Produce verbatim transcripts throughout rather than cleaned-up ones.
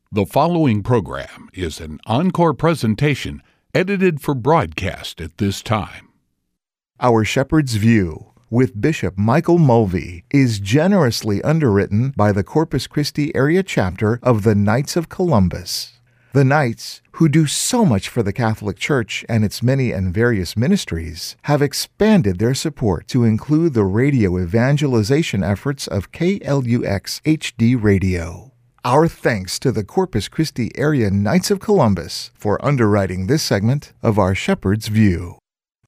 The following program is an encore presentation edited for broadcast at this time. Our Shepherd's View with Bishop Michael Mulvey is generously underwritten by the Corpus Christi area chapter of the Knights of Columbus. The Knights, who do so much for the Catholic Church and its many and various ministries, have expanded their support to include the radio evangelization efforts of K L U X H D Radio. Our thanks to the Corpus Christi area Knights of Columbus for underwriting this segment of our Shepherd's View.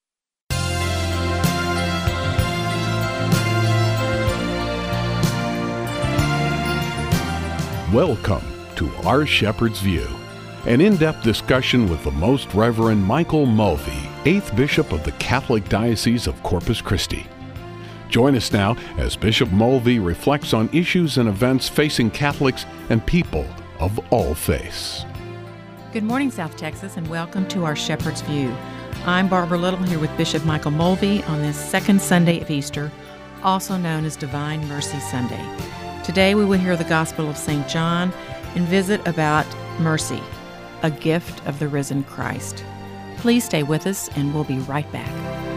Welcome to Our Shepherd's View, an in-depth discussion with the Most Reverend Michael Mulvey, eighth Bishop of the Catholic Diocese of Corpus Christi. Join us now as Bishop Mulvey reflects on issues and events facing Catholics and people of all faiths. Good morning, South Texas, and welcome to Our Shepherd's View. I'm Barbara Little here with Bishop Michael Mulvey on this second Sunday of Easter, also known as Divine Mercy Sunday. Today we will hear the Gospel of Saint John and visit about mercy, a gift of the risen Christ. Please stay with us and we'll be right back.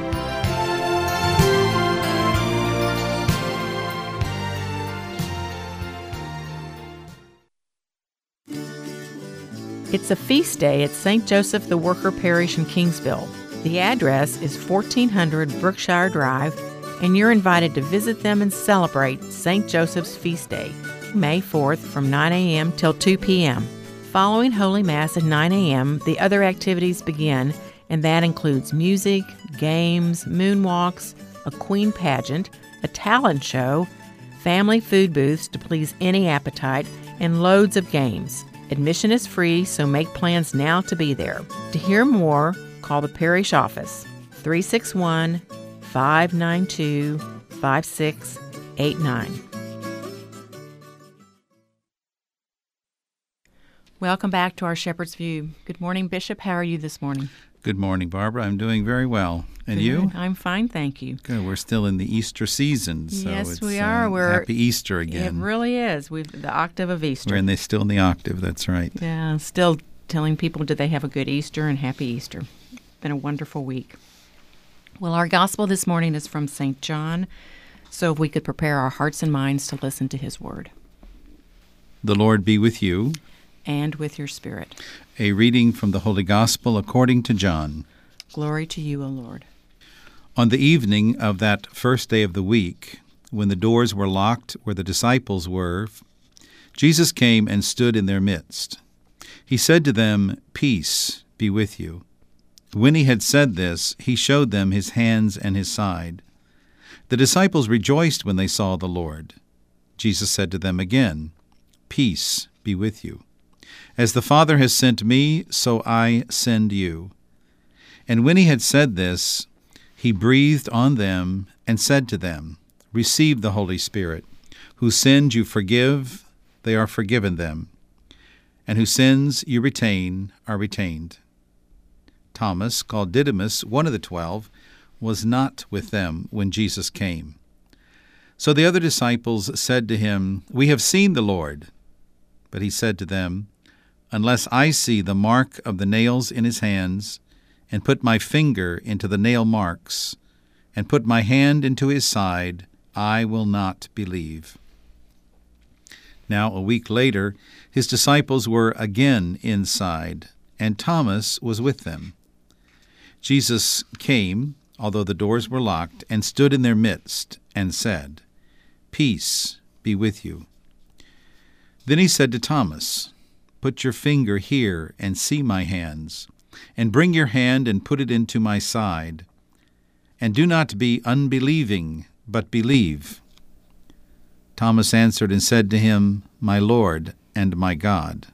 It's a feast day at Saint Joseph the Worker Parish in Kingsville. The address is fourteen hundred Brookshire Drive, and you're invited to visit them and celebrate Saint Joseph's Feast Day, May fourth from nine a.m. till two p.m. Following Holy Mass at nine a.m., the other activities begin, and that includes music, games, moonwalks, a queen pageant, a talent show, family food booths to please any appetite, and loads of games. Admission is free, so make plans now to be there. To hear more, call the parish office, three six one, five nine two, five six eight nine. Welcome back to Our Shepherd's View. Good morning, Bishop. How are you this morning? Good morning, Barbara. I'm doing very well. And Good. you? I'm fine, thank you. Good. We're still in the Easter season, so yes, it's we are. Uh, We're, happy Easter again. It really is. We've the octave of Easter. We're in the, still in the octave, that's right. Yeah, still telling people, did they have a good Easter and happy Easter. Been a wonderful week. Well, our gospel this morning is from Saint John, so if we could prepare our hearts and minds to listen to his word. The Lord be with you. And with your spirit. A reading from the Holy Gospel according to John. Glory to you, O Lord. On the evening of that first day of the week, when the doors were locked where the disciples were, Jesus came and stood in their midst. He said to them, "Peace be with you." When he had said this, he showed them his hands and his side. The disciples rejoiced when they saw the Lord. Jesus said to them again, "Peace be with you. As the Father has sent me, so I send you." And when he had said this, he breathed on them and said to them, "Receive the Holy Spirit. Whose sins you forgive, they are forgiven them. And whose sins you retain are retained." Thomas, called Didymus, one of the twelve, was not with them when Jesus came. So the other disciples said to him, "We have seen the Lord." But he said to them, "Unless I see the mark of the nails in his hands, and put my finger into the nail marks, and put my hand into his side, I will not believe." Now a week later, his disciples were again inside, and Thomas was with them. Jesus came, although the doors were locked, and stood in their midst, and said, "Peace be with you." Then he said to Thomas, "Put your finger here and see my hands, and bring your hand and put it into my side. And do not be unbelieving, but believe." Thomas answered and said to him, "My Lord and my God."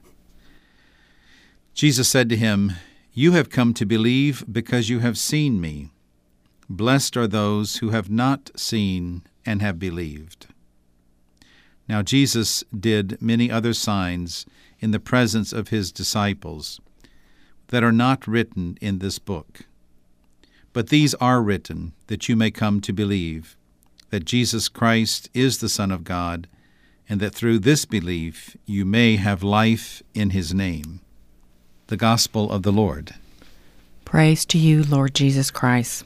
Jesus said to him, "You have come to believe because you have seen me. Blessed are those who have not seen and have believed." Now Jesus did many other signs in the presence of his disciples that are not written in this book. But these are written that you may come to believe that Jesus Christ is the Son of God, and that through this belief you may have life in his name. The Gospel of the Lord. Praise to you, Lord Jesus Christ.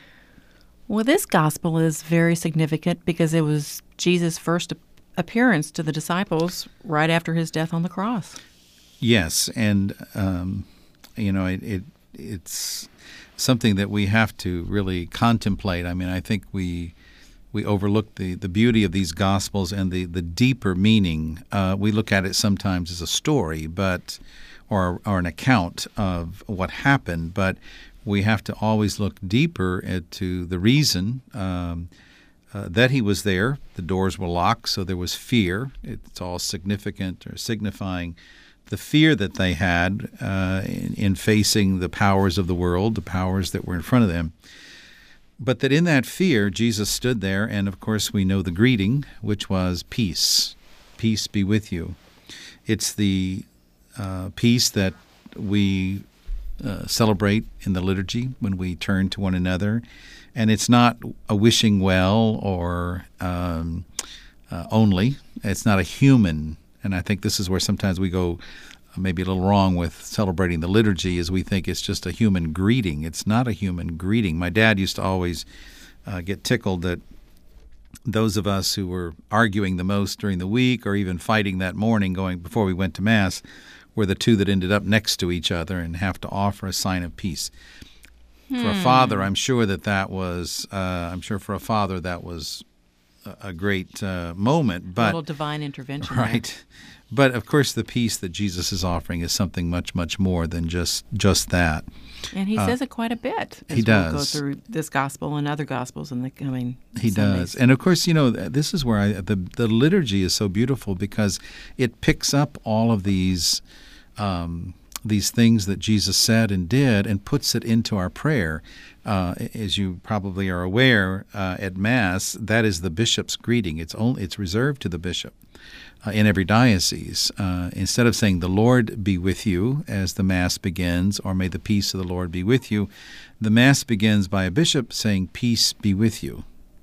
Well, this gospel is very significant because it was Jesus' first appearance to the disciples right after his death on the cross. Yes, and um, you know, it, it it's something that we have to really contemplate. I mean, I think we we overlook the, the beauty of these Gospels and the, the deeper meaning. Uh, we look at it sometimes as a story, but or or an account of what happened, but we have to always look deeper into the reason um, uh, that he was there. The doors were locked, so there was fear. It's all significant or signifying the fear that they had uh, in, in facing the powers of the world, the powers that were in front of them. But that in that fear, Jesus stood there, and of course we know the greeting, which was peace. Peace be with you. It's the uh, peace that we uh, celebrate in the liturgy when we turn to one another. And it's not a wishing well or um, uh, only. It's not a human. And I think this is where sometimes we go maybe a little wrong with celebrating the liturgy, is we think it's just a human greeting. It's not a human greeting. My dad used to always uh, get tickled that those of us who were arguing the most during the week or even fighting that morning going before we went to Mass were the two that ended up next to each other and have to offer a sign of peace. Hmm. For a father, I'm sure that that was, uh, I'm sure for a father that was a, a great uh, moment. But, a little divine intervention. Right. There. But, of course, the peace that Jesus is offering is something much, much more than just just that. And he uh, says it quite a bit as he does. we'll go through this gospel and other gospels in the coming He Sundays. does. And, of course, you know, this is where I, the, the liturgy is so beautiful because it picks up all of these um, these things that Jesus said and did and puts it into our prayer. Uh, as you probably are aware, uh, at Mass, that is the bishop's greeting. It's only it's reserved to the bishop. Uh, in every diocese, uh, instead of saying, "The Lord be with you," as the Mass begins, or "May the peace of the Lord be with you," the Mass begins by a bishop saying, "Peace be with you,"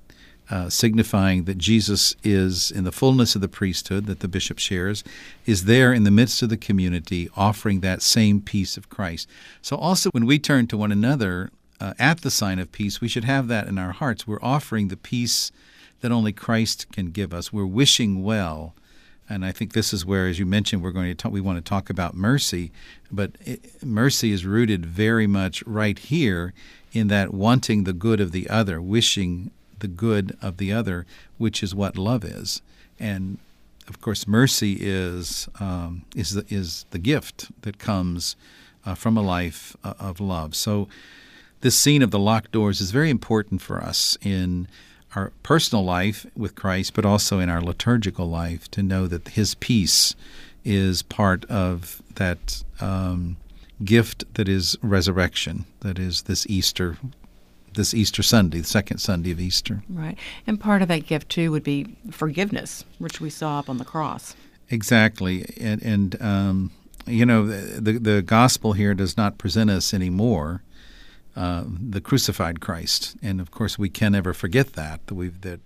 uh, signifying that Jesus is, in the fullness of the priesthood that the bishop shares, is there in the midst of the community offering that same peace of Christ. So also when we turn to one another uh, at the sign of peace, we should have that in our hearts. We're offering the peace that only Christ can give us. We're wishing well. And I think this is where, as you mentioned, we're going to talk, we want to talk about mercy, but it, mercy is rooted very much right here in that wanting the good of the other, wishing the good of the other, which is what love is. And of course, mercy is um, is the, is the gift that comes uh, from a life uh, of love. So this scene of the locked doors is very important for us in our personal life with Christ, but also in our liturgical life, to know that his peace is part of that um, gift that is resurrection, that is this Easter, this Easter Sunday, the second Sunday of Easter. Right. And part of that gift, too, would be forgiveness, which we saw up on the cross. Exactly. And, and um, you know, the, the gospel here does not present us anymore Uh, the crucified Christ, and of course we can never forget that that we've that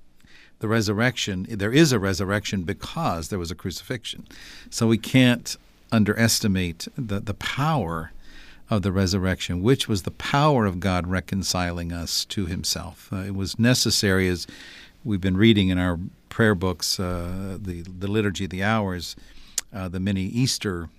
the resurrection. There is a resurrection because there was a crucifixion, so we can't underestimate the the power of the resurrection, which was the power of God reconciling us to Himself. Uh, it was necessary, as we've been reading in our prayer books, uh, the the liturgy of the hours, uh, the many Easter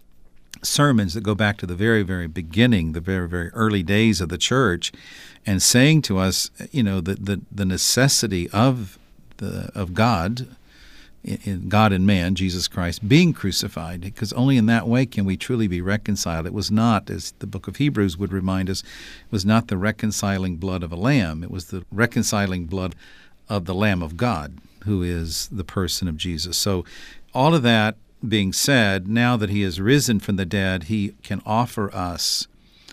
sermons that go back to the very, very beginning, the very, very early days of the church, and saying to us, you know, the the, the necessity of the of God, in, in God and man, Jesus Christ, being crucified, because only in that way can we truly be reconciled. It was not, as the book of Hebrews would remind us, it was not the reconciling blood of a lamb. It was the reconciling blood of the Lamb of God, who is the person of Jesus. So all of that being said, now that he has risen from the dead, he can offer us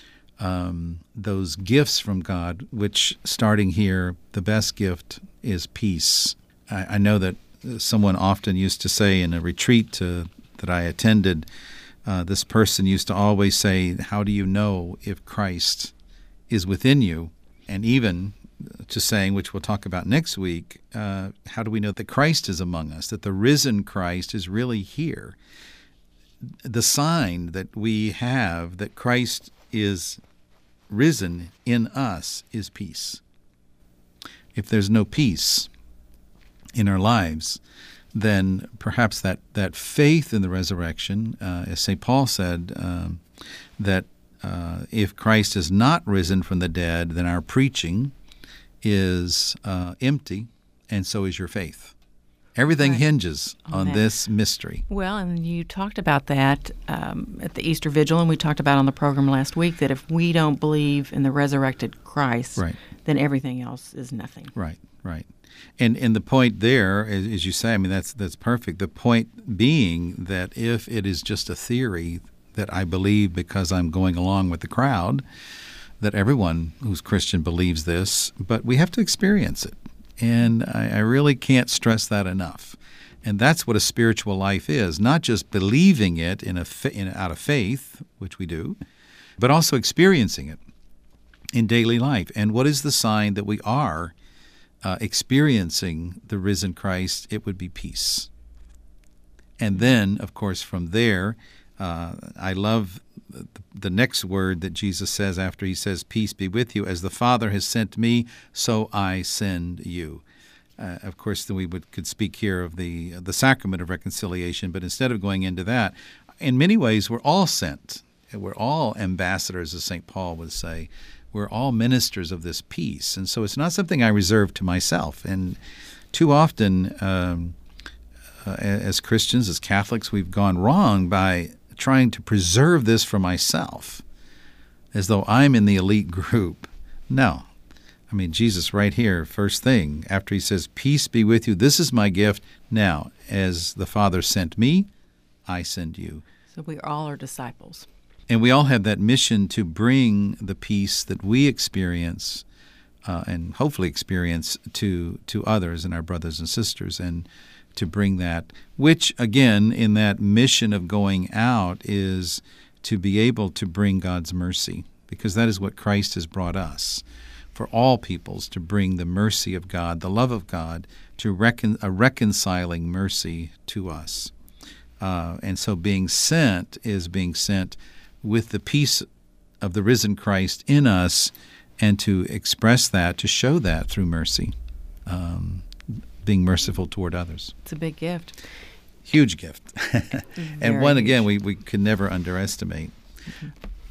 um, those gifts from God, which, starting here, the best gift is peace. I, I know that someone often used to say in a retreat to, that I attended, uh, this person used to always say, "How do you know if Christ is within you?" And even to saying, which we'll talk about next week, uh, how do we know that Christ is among us, that the risen Christ is really here? The sign that we have that Christ is risen in us is peace. If there's no peace in our lives, then perhaps that, that faith in the resurrection, uh, as Saint Paul said, um, that uh, if Christ is not risen from the dead, then our preaching is uh, empty, and so is your faith. Everything right. hinges on, on this mystery. Well, and you talked about that um, at the Easter Vigil, and we talked about on the program last week that if we don't believe in the resurrected Christ, right. then everything else is nothing. Right, right. And and the point there, as, as you say, I mean, that's that's perfect. The point being that if it is just a theory that I believe because I'm going along with the crowd, that everyone who's Christian believes this, but we have to experience it. And I, I really can't stress that enough. And that's what a spiritual life is, not just believing it in a in, out of faith, which we do, but also experiencing it in daily life. And what is the sign that we are uh, experiencing the risen Christ? It would be peace. And then, of course, from there, uh, I love the next word that Jesus says after he says, "Peace be with you. As the Father has sent me, so I send you." Uh, of course, then we would could speak here of the the sacrament of reconciliation, but instead of going into that, in many ways, we're all sent. We're all ambassadors, as Saint Paul would say. We're all ministers of this peace, and so it's not something I reserve to myself. And too often, um, uh, as Christians, as Catholics, we've gone wrong by trying to preserve this for myself, as though I'm in the elite group. No. I mean, Jesus right here, first thing, after he says, "Peace be with you, this is my gift. Now, as the Father sent me, I send you." So we all are disciples. And we all have that mission to bring the peace that we experience uh, and hopefully experience to to others and our brothers and sisters, and to bring that, which, again, in that mission of going out is to be able to bring God's mercy, because that is what Christ has brought us, for all peoples, to bring the mercy of God, the love of God, to recon- a reconciling mercy to us. Uh, and so being sent is being sent with the peace of the risen Christ in us, and to express that, to show that through mercy. Um being merciful toward others. It's a big gift. Huge gift. And one, huge. again, we, we can never underestimate. Mm-hmm.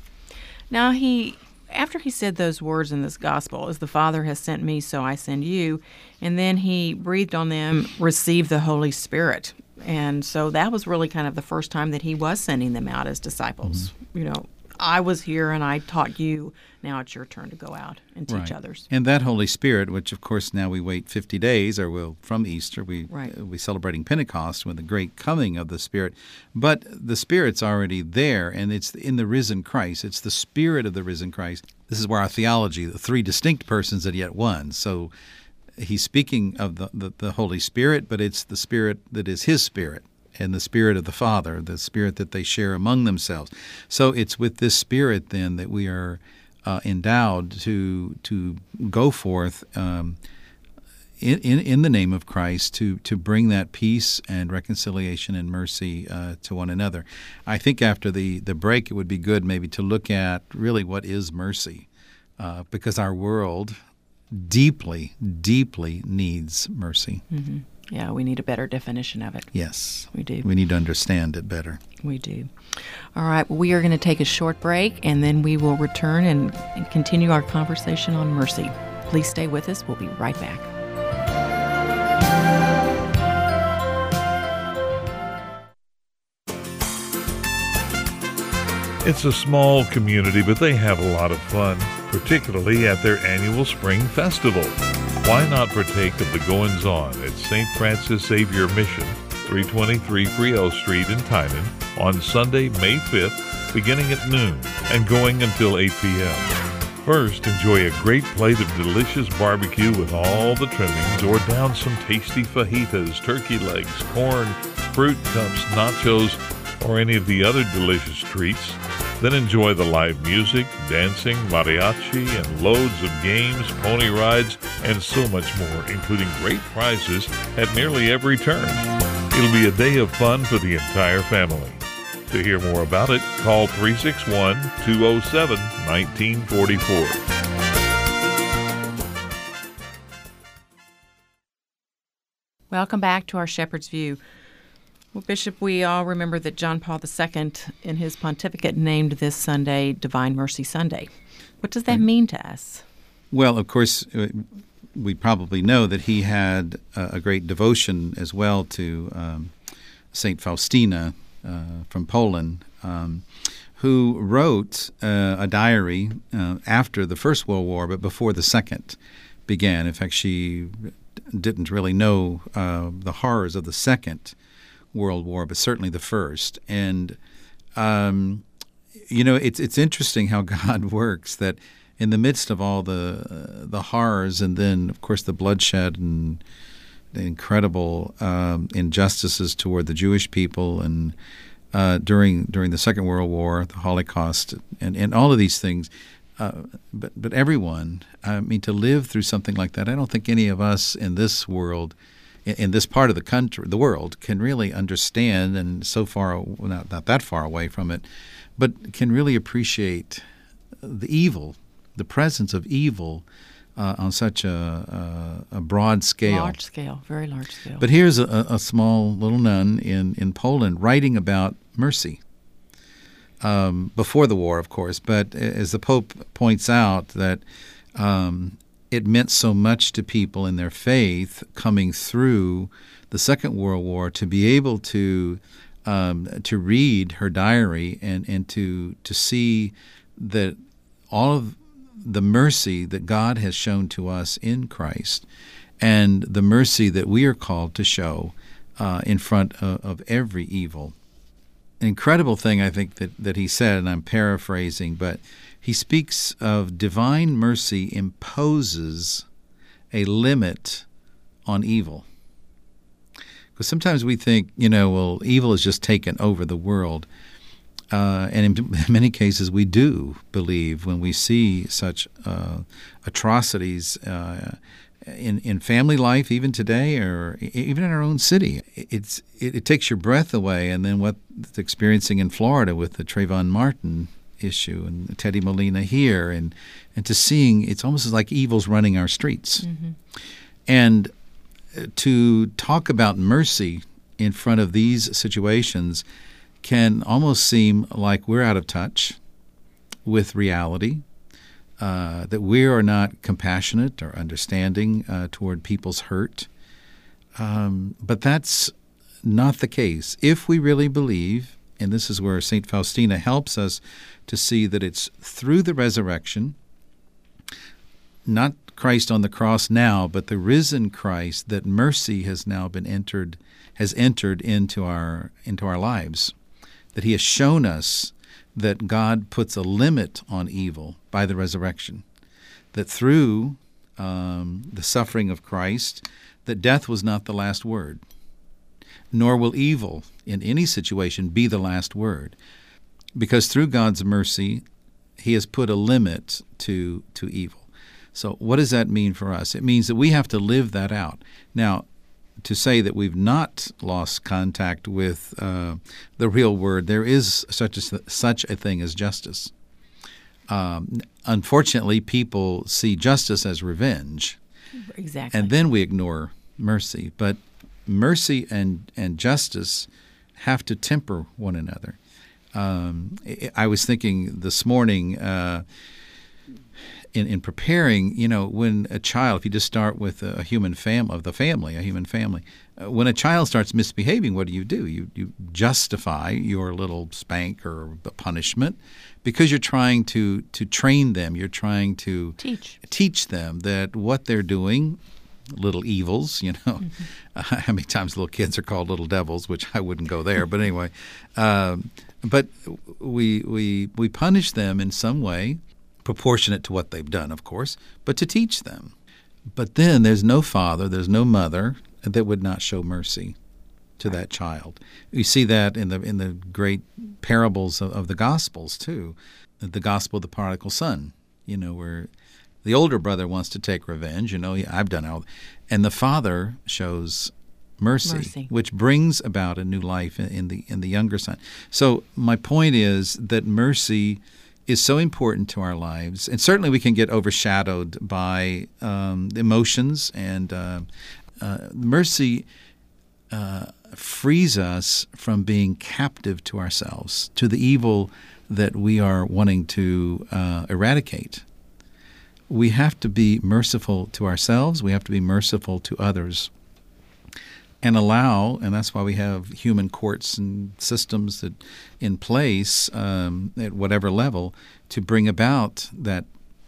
Now, he, after he said those words in this gospel, "As the Father has sent me, so I send you," and then he breathed on them, "Receive the Holy Spirit." And so that was really kind of the first time that he was sending them out as disciples. Mm-hmm. You know, I was here and I taught you. Now it's your turn to go out and teach right. others. And that Holy Spirit, which of course now we wait fifty days, or we'll, from Easter, we right. uh, we celebrating Pentecost with the great coming of the Spirit. But the Spirit's already there, and it's in the risen Christ. It's the Spirit of the risen Christ. This is where our theology, the three distinct persons and yet one. So he's speaking of the, the, the Holy Spirit, but it's the Spirit that is his Spirit, and the Spirit of the Father, the Spirit that they share among themselves. So it's with this Spirit then that we are uh, endowed to to go forth um, in, in in the name of Christ to to bring that peace and reconciliation and mercy uh, to one another. I think after the, the break, it would be good maybe to look at really what is mercy, uh, because our world deeply, deeply needs mercy. Mm-hmm. Yeah, we need a better definition of it. Yes. We do. We need to understand it better. We do. All right, well, we are going to take a short break, and then we will return and, and continue our conversation on mercy. Please stay with us. We'll be right back. It's a small community, but they have a lot of fun, particularly at their annual spring festival. Why not partake of the goings-on at Saint Francis Xavier Mission, three twenty-three Friel Street in Tynan, on Sunday, May fifth, beginning at noon and going until eight p.m. First, enjoy a great plate of delicious barbecue with all the trimmings, or down some tasty fajitas, turkey legs, corn, fruit cups, nachos, or any of the other delicious treats. Then enjoy the live music, dancing, mariachi, and loads of games, pony rides, and so much more, including great prizes at nearly every turn. It'll be a day of fun for the entire family. To hear more about it, call three six one, two oh seven, one nine four four. Welcome back to our Shepherd's View. Well, Bishop, we all remember that John Paul the Second, in his pontificate, named this Sunday Divine Mercy Sunday. What does that mean to us? Well, of course, we probably know that he had a great devotion as well to um, Saint Faustina uh, from Poland, um, who wrote uh, a diary uh, after the First World War, but before the Second began. In fact, she didn't really know uh, the horrors of the Second World War, but certainly the First. And, um, you know, it's it's interesting how God works, that in the midst of all the uh, the horrors and then, of course, the bloodshed and the incredible um, injustices toward the Jewish people and uh, during during the Second World War, the Holocaust, and, and all of these things, Uh, but but everyone, I mean, to live through something like that, I don't think any of us in this world, in, in this part of the country, the world, can really understand, and so far, well, not, not that far away from it, but can really appreciate the evil, the presence of evil uh, on such a, a, a broad scale. Large scale, very large scale. But here's a, a small little nun in, in Poland writing about mercy. Um, before the war, of course, but as the Pope points out, that um, it meant so much to people in their faith coming through the Second World War to be able to um, to read her diary and, and to to see that all of the mercy that God has shown to us in Christ and the mercy that we are called to show uh, in front of, of every evil. An incredible thing, I think, that, that he said, and I'm paraphrasing, but he speaks of divine mercy imposes a limit on evil. Because sometimes we think, you know, well, evil has just taken over the world. Uh, and in many cases we do believe when we see such uh, atrocities uh, in in family life, even today, or even in our own city. It's it, it takes your breath away. And then what's experiencing in Florida with the Trayvon Martin issue and Teddy Molina here, and and to seeing it's almost like evil's running our streets. Mm-hmm. And to talk about mercy in front of these situations can almost seem like we're out of touch with reality. Uh, that we are not compassionate or understanding uh, toward people's hurt. Um, but that's not the case. If we really believe, and this is where Saint Faustina helps us to see that it's through the resurrection, not Christ on the cross now, but the risen Christ, that mercy has now been entered, has entered into our into our lives, that he has shown us that God puts a limit on evil by the resurrection, that through um, the suffering of Christ, that death was not the last word, nor will evil in any situation be the last word, because through God's mercy, he has put a limit to to evil. So what does that mean for us? It means that we have to live that out. Now, to say that we've not lost contact with uh, the real word, there is such a, such a thing as justice. Um, unfortunately, people see justice as revenge. Exactly. And then we ignore mercy. But mercy and, and justice have to temper one another. Um, I was thinking this morning, uh, In, in preparing, you know, when a child, if you just start with a human family, of the family, a human family, uh, when a child starts misbehaving, what do you do? You you justify your little spank or punishment because you're trying to, to train them. You're trying to teach teach them that what they're doing, little evils, you know. Mm-hmm. Uh, how many times little kids are called little devils, which I wouldn't go there. But anyway, um, but we we we punish them in some way, proportionate to what they've done, of course, but to teach them. But then there's no father, there's no mother that would not show mercy. to that child. You see that in the in the great parables of, of the Gospels too. The Gospel of the Prodigal Son, you know, where the older brother wants to take revenge. You know, I've done all, and the father shows mercy, mercy, which brings about a new life in, in the in the younger son. So my point is that mercy is so important to our lives, and certainly we can get overshadowed by um, emotions, and uh, uh, mercy uh, frees us from being captive to ourselves, to the evil that we are wanting to uh, eradicate. We have to be merciful to ourselves. We have to be merciful to others, and allow, and that's why we have human courts and systems that in place um, at whatever level to bring about that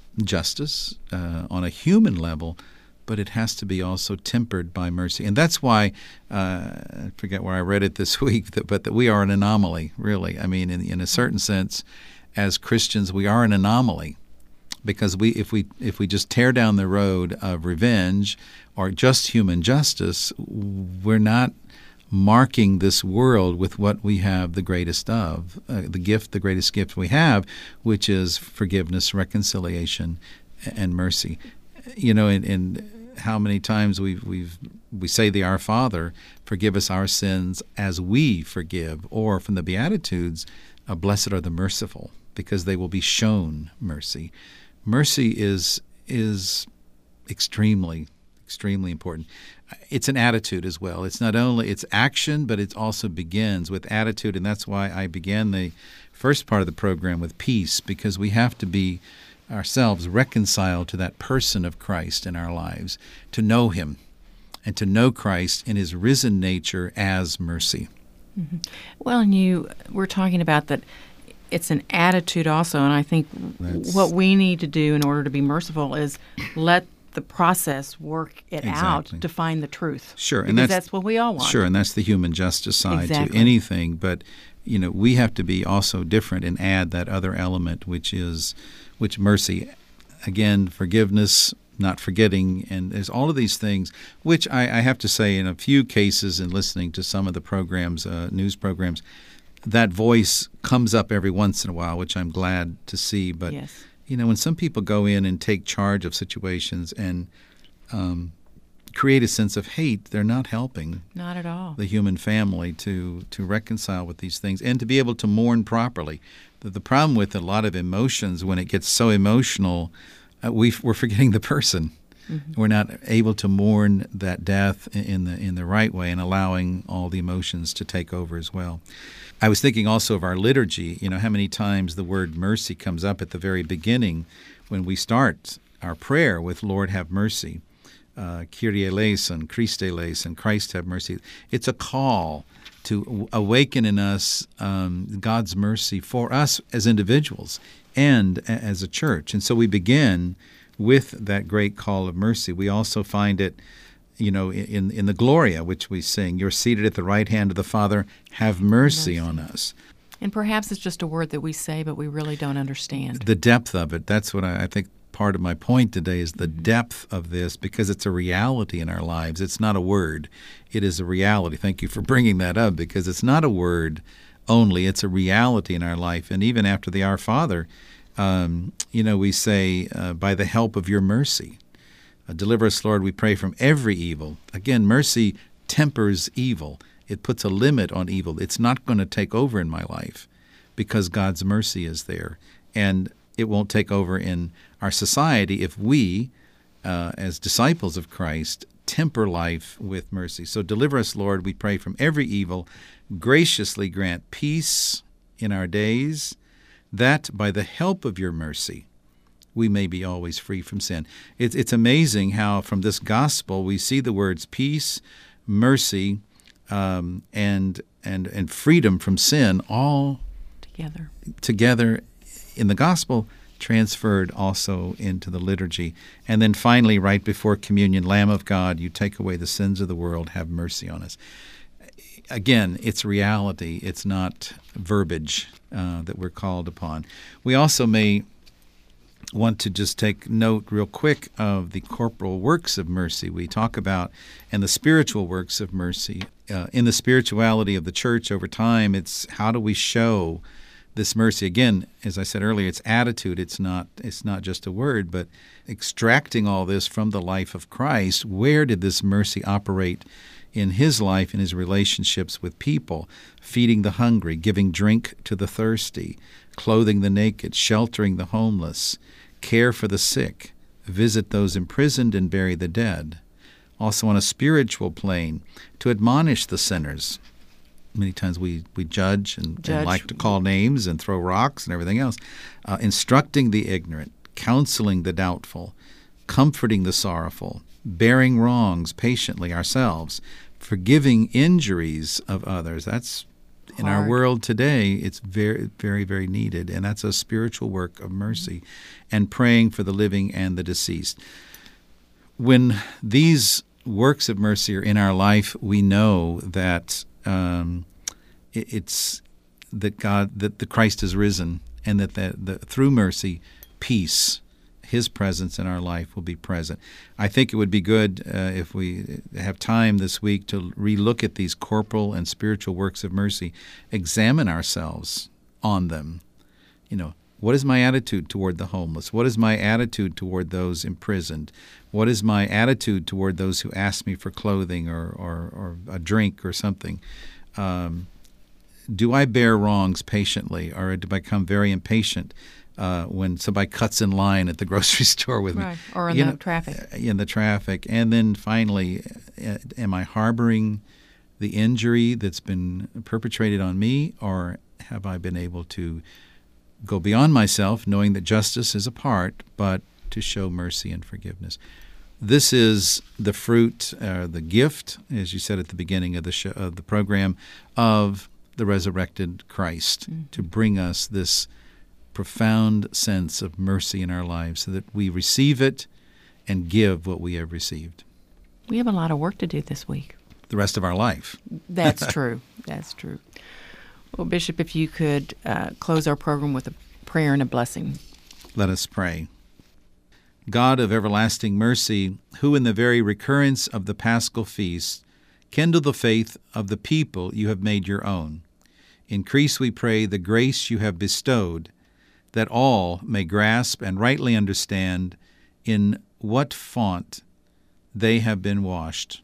justice uh, on a human level, but it has to be also tempered by mercy. And that's why, uh, I forget where I read it this week, that, but that we are an anomaly, really. I mean, in, in a certain sense, as Christians, we are an anomaly. Because we, if we if we just tear down the road of revenge or just human justice, we're not marking this world with what we have the greatest of, uh, the gift, the greatest gift we have, which is forgiveness, reconciliation, and mercy. You know, and, and how many times we've we've we say the Our Father, forgive us our sins as we forgive, or from the Beatitudes, uh, blessed are the merciful, because they will be shown mercy. Mercy is is extremely, extremely important. It's an attitude as well. It's not only it's action, but it also begins with attitude, and that's why I began the first part of the program with peace, because we have to be ourselves reconciled to that person of Christ in our lives, to know Him, and to know Christ in His risen nature as mercy. Mm-hmm. Well, and you we're talking about that. It's an attitude also, and I think That's, what we need to do in order to be merciful is let the process work it exactly. out to find the truth. Sure, because and that's, that's what we all want. Sure, and that's the human justice side exactly. to anything. But you know, we have to be also different and add that other element, which is, which mercy, again, forgiveness, not forgetting, and there's all of these things, which I, I have to say, in a few cases, in listening to some of the programs, uh, news programs, that voice comes up every once in a while, which I'm glad to see. But, yes. you know, when some people go in and take charge of situations and um, create a sense of hate, they're not helping not at all the human family to, to reconcile with these things and to be able to mourn properly. The, the problem with a lot of emotions, when it gets so emotional, uh, we, we're forgetting the person. Mm-hmm. We're not able to mourn that death in the in the right way and allowing all the emotions to take over as well. I was thinking also of our liturgy, you know, how many times the word mercy comes up at the very beginning when we start our prayer with Lord have mercy, uh, Kyrie eleison, Christe eleison, Christ have mercy. It's a call to awaken in us um, God's mercy for us as individuals and as a church. And so we begin with that great call of mercy. We also find it, you know, in in the Gloria, which we sing, you're seated at the right hand of the Father, have mercy, mercy on us. And perhaps it's just a word that we say, but we really don't understand. The depth of it, that's what I, I think part of my point today is the depth of this, because it's a reality in our lives. It's not a word. It is a reality. Thank you for bringing that up, because it's not a word only. It's a reality in our life. And even after the Our Father, um, you know, we say, uh, by the help of your mercy, uh, deliver us, Lord, we pray, from every evil. Again, mercy tempers evil. It puts a limit on evil. It's not going to take over in my life because God's mercy is there. And it won't take over in our society if we, uh, as disciples of Christ, temper life with mercy. So deliver us, Lord, we pray, from every evil. Graciously grant peace in our days, that by the help of your mercy we may be always free from sin. It's, it's amazing how from this gospel we see the words peace, mercy, um, and and and freedom from sin all together together in the gospel, transferred also into the liturgy. And then finally, right before communion, Lamb of God, you take away the sins of the world, have mercy on us. Again, it's reality. It's not verbiage uh, that we're called upon. We also may want to just take note real quick of the corporal works of mercy we talk about and the spiritual works of mercy. Uh, in the spirituality of the church over time, it's how do we show this mercy? Again, as I said earlier, it's attitude. It's not it's not just a word, but extracting all this from the life of Christ. Where did this mercy operate in his life, in his relationships with people? Feeding the hungry, giving drink to the thirsty, clothing the naked, sheltering the homeless, care for the sick, visit those imprisoned and bury the dead. Also on a spiritual plane, to admonish the sinners. Many times we, we judge and, Judge. and like to call names and throw rocks and everything else. Uh, instructing the ignorant, counseling the doubtful, comforting the sorrowful, bearing wrongs patiently ourselves, forgiving injuries of others. That's in our Hard. world today, it's very, very, very needed, and that's a spiritual work of mercy, and praying for the living and the deceased. When these works of mercy are in our life, we know that um, it, it's that God, that the Christ has risen, and that the, the, through mercy, peace, His presence in our life will be present. I think it would be good uh, if we have time this week to relook at these corporal and spiritual works of mercy, examine ourselves on them. You know, what is my attitude toward the homeless? What is my attitude toward those imprisoned? What is my attitude toward those who ask me for clothing or, or, or a drink or something? Um, do I bear wrongs patiently, or do I become very impatient Uh, when somebody cuts in line at the grocery store with Right, me? or in You the know, traffic. In the traffic. And then finally, uh, am I harboring the injury that's been perpetrated on me, or have I been able to go beyond myself, knowing that justice is a part, but to show mercy and forgiveness? This is the fruit, uh, the gift, as you said at the beginning of the show, of the program, of the resurrected Christ, mm-hmm. to bring us this profound sense of mercy in our lives so that we receive it and give what we have received. We have a lot of work to do this week. The rest of our life. That's true. That's true. Well, Bishop, if you could uh, close our program with a prayer and a blessing. Let us pray. God of everlasting mercy, who in the very recurrence of the Paschal feast kindle the faith of the people you have made your own, increase, we pray, the grace you have bestowed, that all may grasp and rightly understand in what font they have been washed,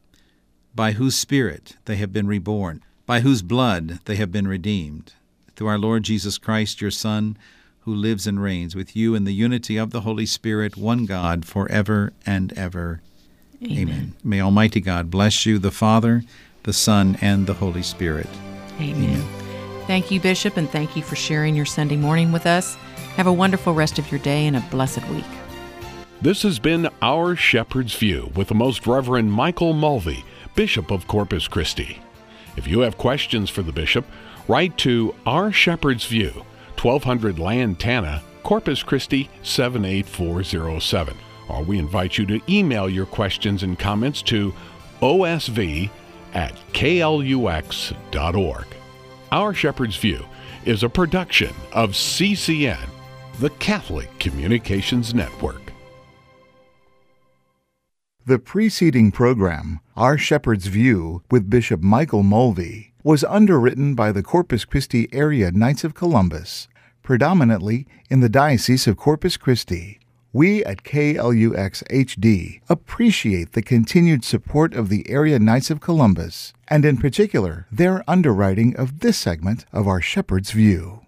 by whose Spirit they have been reborn, by whose blood they have been redeemed, through our Lord Jesus Christ, your Son, who lives and reigns with you in the unity of the Holy Spirit, one God, forever and ever. Amen. Amen. May Almighty God bless you, the Father, the Son, and the Holy Spirit. Amen. Amen. Thank you, Bishop, and thank you for sharing your Sunday morning with us. Have a wonderful rest of your day and a blessed week. This has been Our Shepherd's View with the Most Reverend Michael Mulvey, Bishop of Corpus Christi. If you have questions for the Bishop, write to Our Shepherd's View, twelve hundred Lantana, Corpus Christi seven eight four zero seven. Or we invite you to email your questions and comments to O S V at K L U X dot org. Our Shepherd's View is a production of C C N, the Catholic Communications Network. The preceding program, Our Shepherd's View with Bishop Michael Mulvey, was underwritten by the Corpus Christi area Knights of Columbus, predominantly in the Diocese of Corpus Christi. We at K L U X H D appreciate the continued support of the area Knights of Columbus, and in particular, their underwriting of this segment of Our Shepherd's View.